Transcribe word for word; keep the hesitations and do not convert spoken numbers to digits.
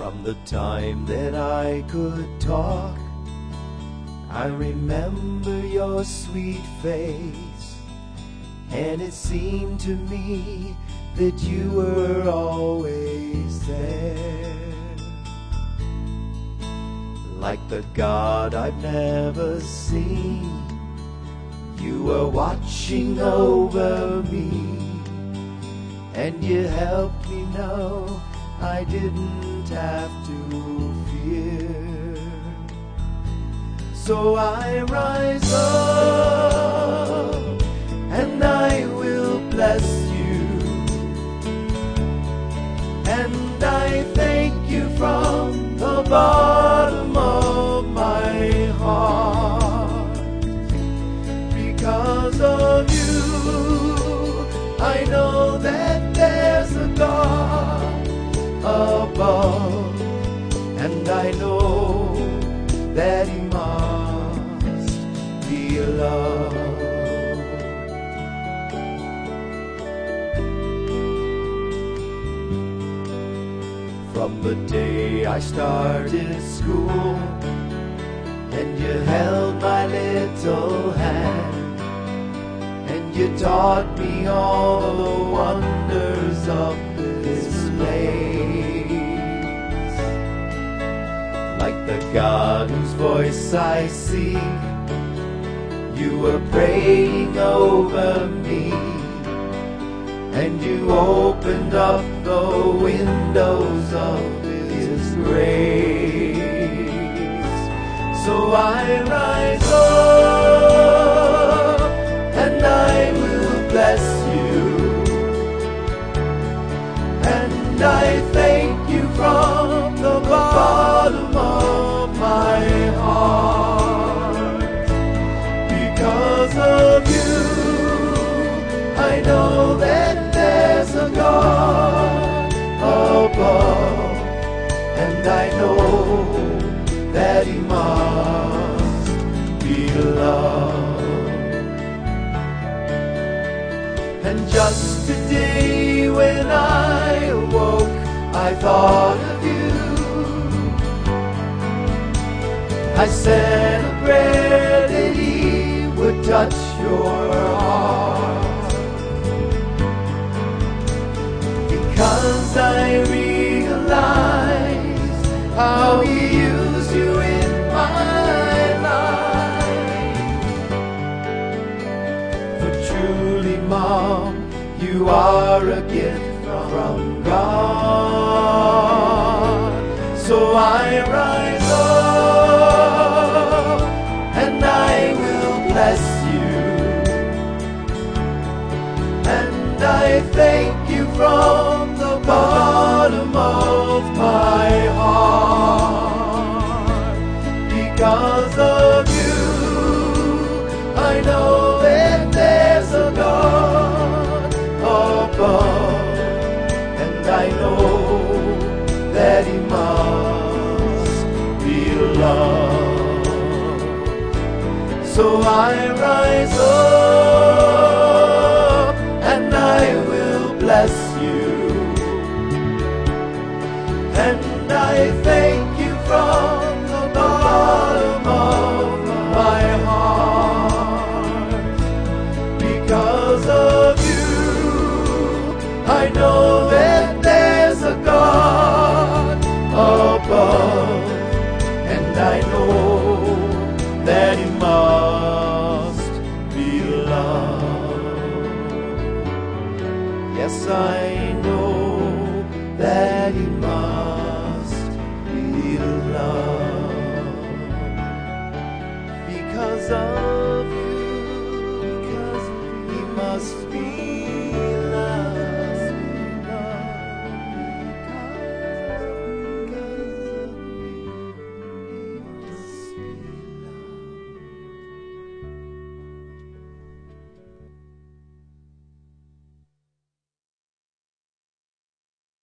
From the time that I could talk, I remember your sweet face, and it seemed to me that you were always there. Like the God I've never seen, you were watching over me, and you helped me know I didn't have to fear. So I rise up and I will bless you, and I thank you from the bottom of my heart. Because of you, I know that there's a God above, and I know that He must be loved. From the day I started school, and you held my little hand, and you taught me all the wonders of this place. Like the God whose voice I seek, you were praying over me, and you opened up the windows of His grace. So I rise up and I will bless you, and I thank you from the bottom of my heart. Because of you, I know that there's a God above, and I know that He must be loved. And just today when I awoke, I thought of you. I said a prayer that He would touch your heart, because I realized how He used you in my life. For truly, Mom, you are a gift from God. So I rise up and I will bless you, and I thank you from the bottom of my heart. Because of you, I know that there's a God above, and I know that He must be loved. So I rise up and I will bless you, and I thank you from the bottom of my heart. Because of you, I know that there's a God above, and I know that He must be loved. Yes, I know that He must